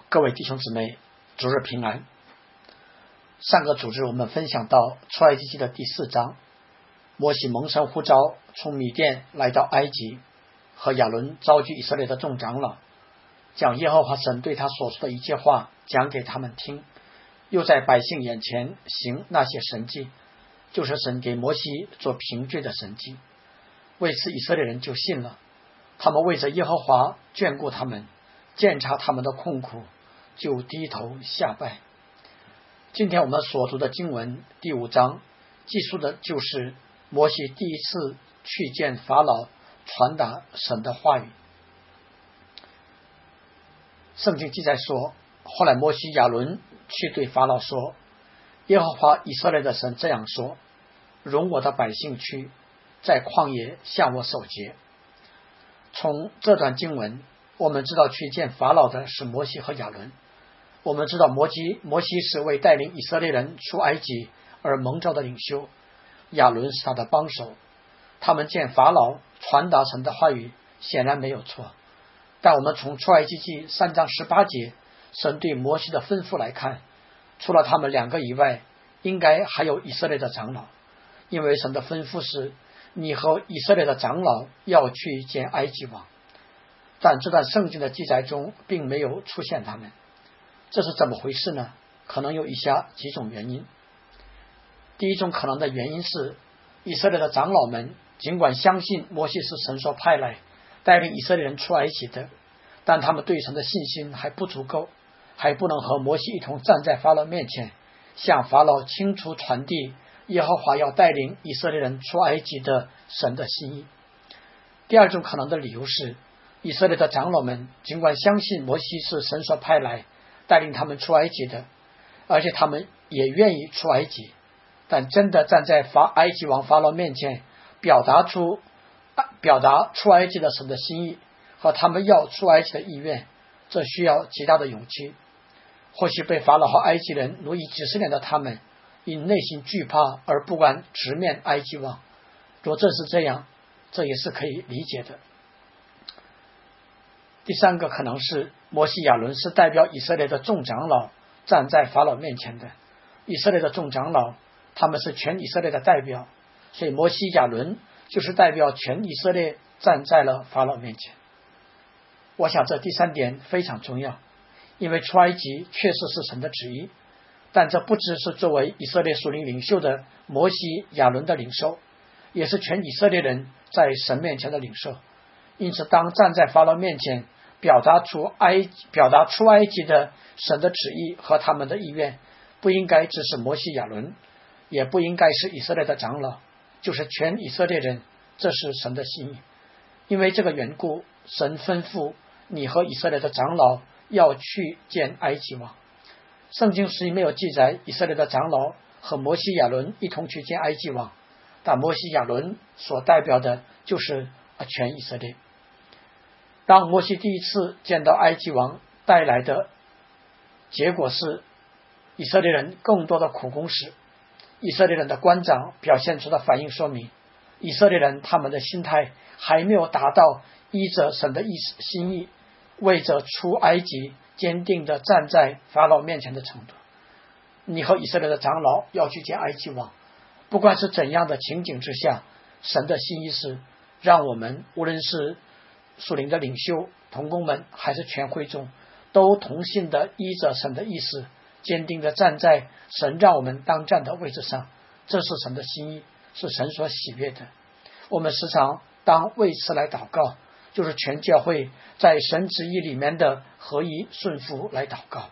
各位弟兄姊妹，主日平安。上个主日我们分享到出埃及记的第4章，摩西蒙神呼召从米甸来到埃及，和亚伦召集以色列的众长老，将耶和华神对他所说的一切话讲给他们听，又在百姓眼前行那些神迹，就是神给摩西做凭据的神迹。为此以色列人就信了，他们为着耶和华眷顾他们，鉴察他们的困苦，就低头下拜。今天我们所读的经文第5章记述的就是摩西第一次去见法老，传达神的话语。圣经记载说，后来摩西亚伦去对法老说，耶和华以色列的神这样说，容我的百姓去，在旷野向我守节。从这段经文我们知道去见法老的是摩西和亚伦。我们知道摩西是为带领以色列人出埃及而蒙召的领袖，亚伦是他的帮手。他们见法老传达神的话语显然没有错，但我们从出埃及记3章18节神对摩西的吩咐来看，除了他们2个以外，应该还有以色列的长老，因为神的吩咐是你和以色列的长老要去见埃及王，但这段圣经的记载中并没有出现他们。这是怎么回事呢？可能有以下几种原因。第一种可能的原因是，以色列的长老们尽管相信摩西是神所派来带领以色列人出埃及的，但他们对神的信心还不足够，还不能和摩西一同站在法老面前，向法老清楚传递耶和华要带领以色列人出埃及的神的心意。第二种可能的理由是，以色列的长老们尽管相信摩西是神所派来带领他们出埃及的，而且他们也愿意出埃及，但真的站在埃及王法老面前表达出埃及的神的心意和他们要出埃及的意愿，这需要极大的勇气。或许被法老和埃及人奴役几十年的他们因内心惧怕而不敢直面埃及王，若这是这样，这也是可以理解的。第三个可能是摩西亚伦是代表以色列的众长老站在法老面前的，以色列的众长老他们是全以色列的代表，所以摩西亚伦就是代表全以色列站在了法老面前。我想这第三点非常重要，因为出埃及确实是神的旨意，但这不只是作为以色列属灵领袖的摩西亚伦的领受，也是全以色列人在神面前的领受。因此当站在法老面前表达出埃及的神的旨意和他们的意愿，不应该只是摩西亚伦，也不应该是以色列的长老，就是全以色列人，这是神的心意。因为这个缘故，神吩咐你和以色列的长老要去见埃及王。圣经虽没有记载以色列的长老和摩西亚伦一同去见埃及王，但摩西亚伦所代表的就是全以色列。当摩西第一次见到埃及王带来的结果是以色列人更多的苦工时，以色列人的官长表现出的反应说明，以色列人他们的心态还没有达到依着神的心意，为着出埃及坚定的站在法老面前的程度。你和以色列的长老要去见埃及王，不管是怎样的情景之下，神的心意是让我们无论是属灵的领袖同工们还是全会众，都同心的依着神的意思，坚定的站在神让我们当站的位置上。这是神的心意，是神所喜悦的。我们时常当为此来祷告，就是全教会在神旨意里面的合一顺服来祷告。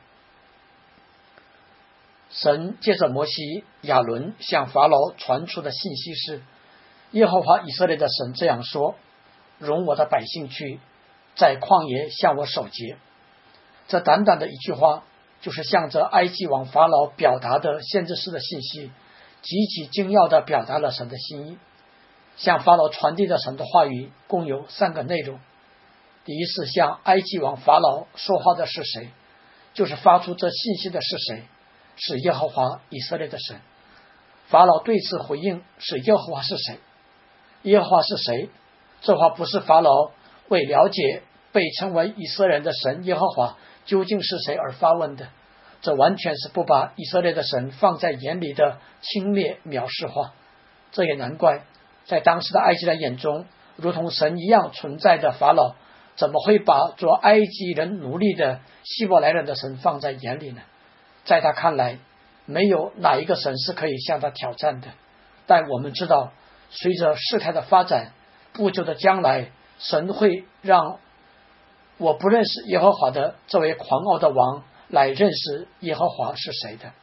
神借着摩西亚伦向法老传出的信息是，耶和华以色列的神这样说，容我的百姓去，在旷野向我守节。这短短的一句话，就是向着埃及王法老表达的先知式的信息，极其精要地表达了神的心意。向法老传递的神的话语共有3个内容。第一是向埃及王法老说话的是谁，就是发出这信息的是谁，是耶和华以色列的神。法老对此回应是耶和华是谁。耶和华是谁？这话不是法老为了解被称为以色列人的神耶和华究竟是谁而发问的，这完全是不把以色列的神放在眼里的轻蔑藐视化。这也难怪，在当时的埃及人眼中，如同神一样存在的法老，怎么会把做埃及人奴隶的希伯来人的神放在眼里呢？在他看来，没有哪一个神是可以向他挑战的。但我们知道，随着事态的发展，不久的将来，神会让我不认识耶和华的这位狂傲的王来认识耶和华是谁的。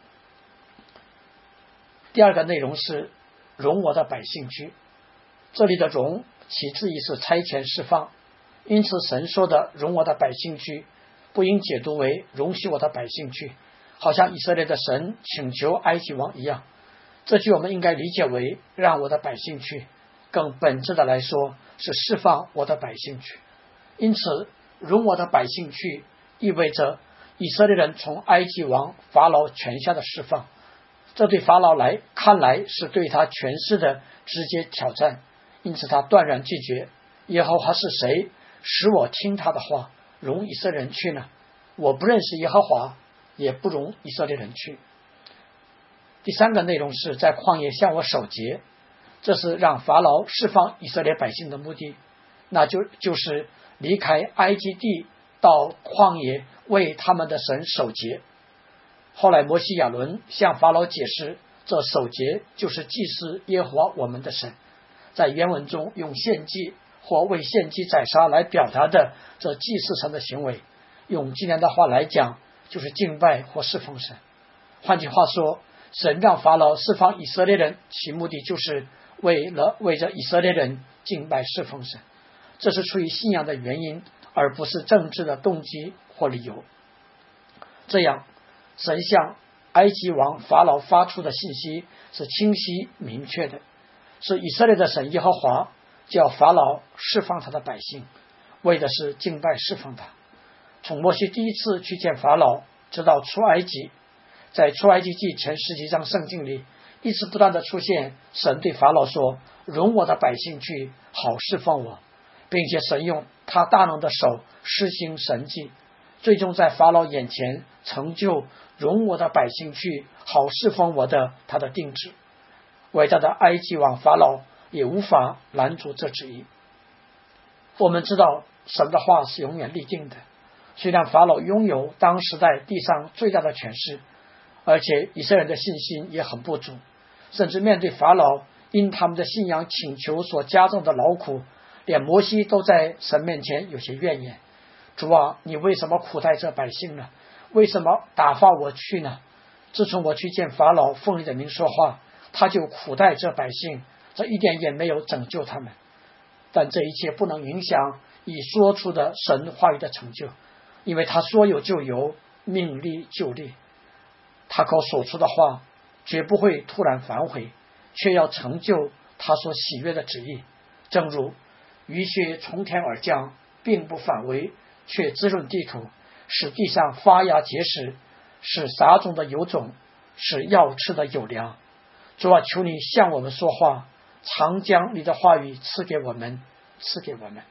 第二个内容是容我的百姓去，这里的容其字义是差遣释放，因此神说的容我的百姓去，不应解读为容许我的百姓去，好像以色列的神请求埃及王一样。这句我们应该理解为让我的百姓去，更本质的来说是释放我的百姓去。因此容我的百姓去意味着以色列人从埃及王法老权下的释放，这对法老看来是对他权势的直接挑战，因此他断然拒绝。耶和华是谁使我听他的话，容以色列人去呢？我不认识耶和华，也不容以色列人去。第三个内容是在旷野向我守节，这是让法老释放以色列百姓的目的，那就是离开埃及地到旷野为他们的神守节。后来摩西亚伦向法老解释，这守节就是祭祀耶和华我们的神，在原文中用献祭或为献祭宰杀来表达的这祭祀神的行为，用今天的话来讲就是敬拜或侍奉神。换句话说，神让法老释放以色列人，其目的就是为着以色列人敬拜侍奉神，这是出于信仰的原因，而不是政治的动机或理由。这样神向埃及王法老发出的信息是清晰明确的，是以色列的神耶和华叫法老释放他的百姓，为的是敬拜侍奉他。从摩西第一次去见法老直到出埃及，在出埃及记前17章圣经里一直不断的出现神对法老说，容我的百姓去，好侍奉我，并且神用他大能的手施行神迹，最终在法老眼前成就容我的百姓去，好侍奉我的他的定旨。伟大的埃及王法老也无法拦阻这旨意。我们知道神的话是永远立定的，虽然法老拥有当时在地上最大的权势，而且以色列人的信心也很不足，甚至面对法老因他们的信仰请求所加重的劳苦，连摩西都在神面前有些怨言，主啊，你为什么苦待这百姓呢？为什么打发我去呢？自从我去见法老奉你的名说话，他就苦待这百姓，这一点也没有拯救他们。但这一切不能影响已说出的神话语的成就，因为他说有就有，命立就立，他口所出的话绝不会突然反悔，却要成就他所喜悦的旨意。正如雨雪从天而降，并不反为，却滋润地土，使地上发芽结实，使撒种的有种，使要吃的有粮。主啊，求你向我们说话，常将你的话语赐给我们，赐给我们。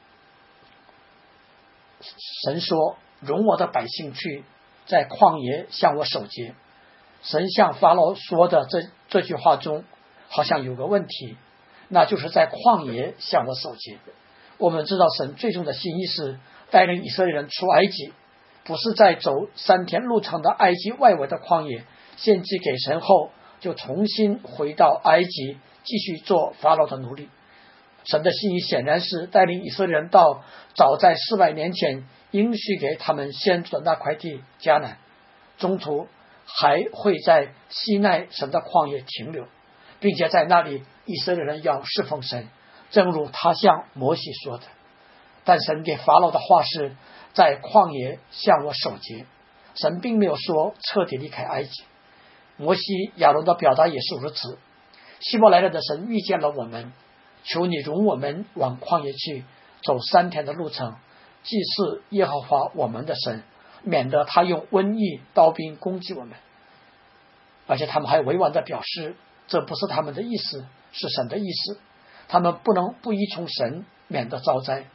神说，容我的百姓去，在旷野向我守节。神向法老说的这句话中好像有个问题，那就是在旷野向我守节。我们知道神最终的心意是带领以色列人出埃及，不是在走3天路程的埃及外围的旷野献祭给神后就重新回到埃及继续做法老的奴隶。神的心意显然是带领以色列人到早在400年前应许给他们先祖的那块地迦南，中途还会在西奈神的旷野停留，并且在那里以色列人要侍奉神，正如他向摩西说的。但神给法老的话是在旷野向我守节，神并没有说彻底离开埃及。摩西亚伦的表达也是如此。希伯来人的神遇见了我们，求你容我们往旷野去，走3天的路程，祭祀耶和华我们的神，免得他用瘟疫刀兵攻击我们。而且他们还委婉地表示，这不是他们的意思，是神的意思，他们不能不依从神，免得遭灾。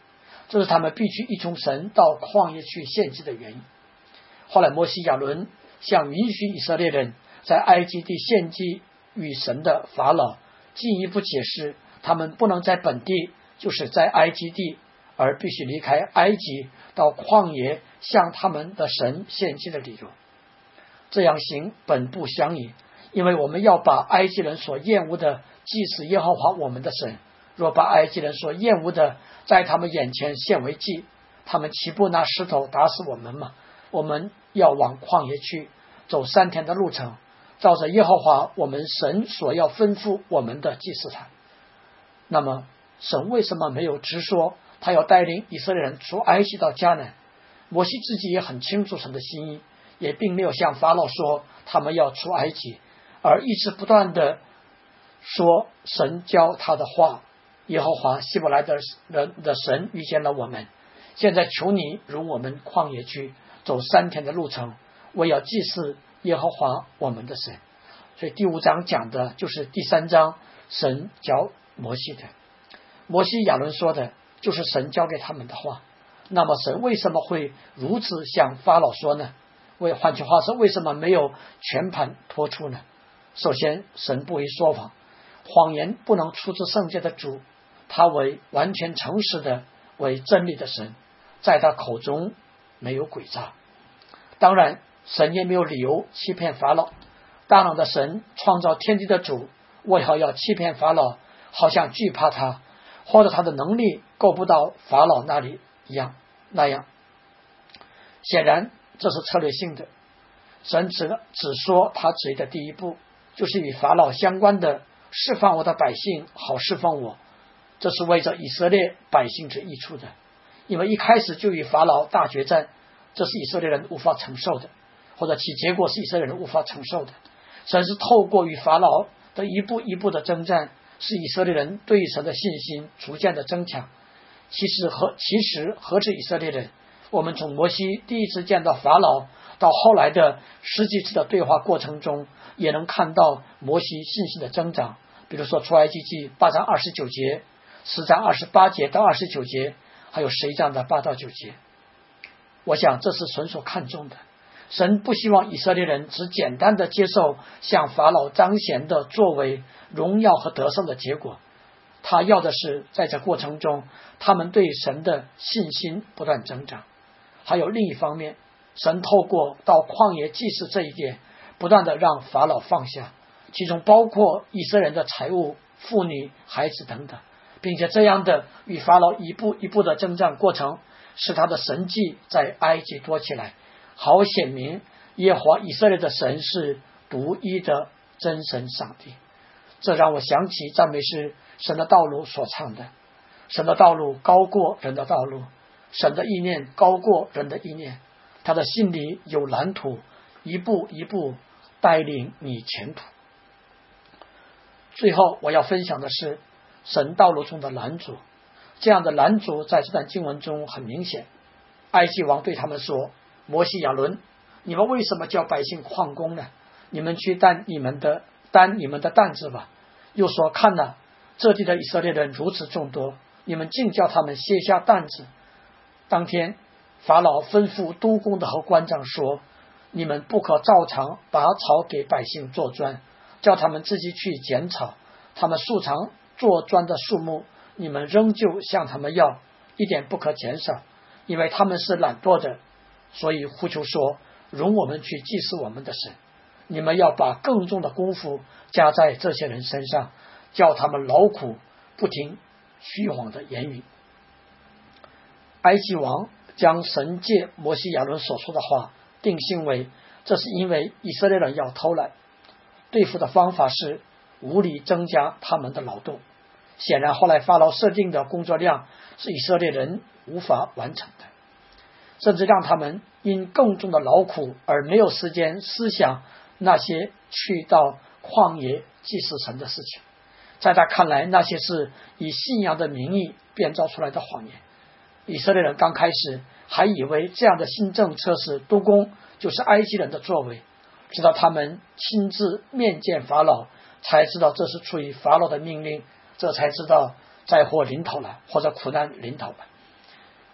这是他们必须依从神到旷野去献祭的原因。后来摩西亚伦向允许以色列人在埃及地献祭与神的法老进一步解释他们不能在本地，就是在埃及地，而必须离开埃及到旷野向他们的神献祭的理由。这样行本不相宜，因为我们要把埃及人所厌恶的祭祀耶和华我们的神，若把埃及人所厌恶的在他们眼前献为祭，他们岂不拿石头打死我们吗？我们要往旷野去，走3天的路程，照着耶和华我们神所要吩咐我们的祭祀他。那么神为什么没有直说他要带领以色列人出埃及到迦南？摩西自己也很清楚神的心意，也并没有向法老说他们要出埃及，而一直不断的说神教他的话。耶和华希伯来的神遇见了我们，现在求你容我们旷野去，走3天的路程，我要祭祀耶和华我们的神。所以第5章讲的就是第3章神教摩西的，摩西亚伦说的就是神教给他们的话。那么神为什么会如此向法老说呢？换句话说，为什么没有全盘托出呢？首先，神不为说谎，谎言不能出自圣洁的主，他为完全诚实的，为真理的神，在他口中没有诡诈。当然神也没有理由欺骗法老，大能的神，创造天地的主，为何要欺骗法老，好像惧怕他，或者他的能力够不到法老那里那样。显然这是策略性的，神只说他旨意的第一步，就是与法老相关的释放我的百姓，好释放我，这是为着以色列百姓之益处的。因为一开始就与法老大决战，这是以色列人无法承受的，或者其结果是以色列人无法承受的。神是透过与法老的一步一步的征战，使以色列人对神的信心逐渐的增强。其实何止以色列人，我们从摩西第一次见到法老到后来的十几次的对话过程中，也能看到摩西信心的增长。比如说出埃及记8章29节，10章28节到29节，还有11章的8到9节。我想这是神所看重的。神不希望以色列人只简单的接受向法老彰显的作为、荣耀和得胜的结果，他要的是在这过程中他们对神的信心不断增长。还有另一方面，神透过到旷野祭祀这一点，不断的让法老放下，其中包括以色列人的财物、妇女、孩子等等，并且这样的与法老一步一步的征战过程，使他的神迹在埃及多起来，好显明耶和华以色列的神是独一的真神上帝。这让我想起赞美诗神的道路所唱的，神的道路高过人的道路，神的意念高过人的意念，他的心里有蓝图，一步一步带领你前途。最后我要分享的是神道路中的拦阻。这样的拦阻在这段经文中很明显。埃及王对他们说，摩西亚伦，你们为什么叫百姓旷工呢？你们去担你们的担子吧。又说，看哪，这地的以色列人如此众多，你们竟叫他们卸下担子。当天法老吩咐督工的和官长说，你们不可照常拔草给百姓做砖，叫他们自己去剪草，他们素常做砖的数目，你们仍旧向他们要，一点不可减少，因为他们是懒惰的。所以呼求说，容我们去祭祀我们的神。你们要把更重的功夫加在这些人身上，叫他们劳苦，不听虚谎的言语。埃及王将神借摩西亚伦所说的话定性为，这是因为以色列人要偷懒，对付的方法是无理增加他们的劳动。显然后来法老设定的工作量是以色列人无法完成的，甚至让他们因更重的劳苦而没有时间思想那些去到旷野祭祀神的事情。在他看来，那些是以信仰的名义编造出来的谎言。以色列人刚开始还以为这样的新政策是督工就是埃及人的作为，直到他们亲自面见法老，才知道这是出于法老的命令，这才知道灾祸临头了，或者苦难临头了。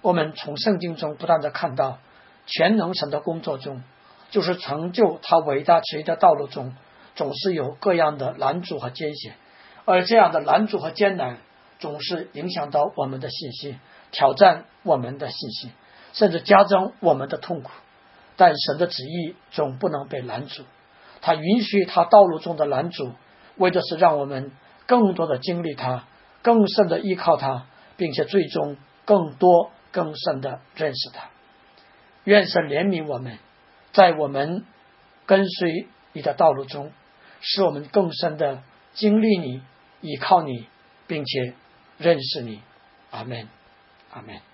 我们从圣经中不断的看到，全能神的工作中，就是成就他伟大旨意的道路中，总是有各样的拦阻和艰险，而这样的拦阻和艰难总是影响到我们的信心，挑战我们的信心，甚至加增我们的痛苦。但神的旨意总不能被拦阻，他允许他道路中的拦阻，为的是让我们更多的经历他，更深的依靠他，并且最终更多更深的认识他。愿神怜悯我们，在我们跟随你的道路中，使我们更深的经历你，依靠你，并且认识你。阿们，阿们。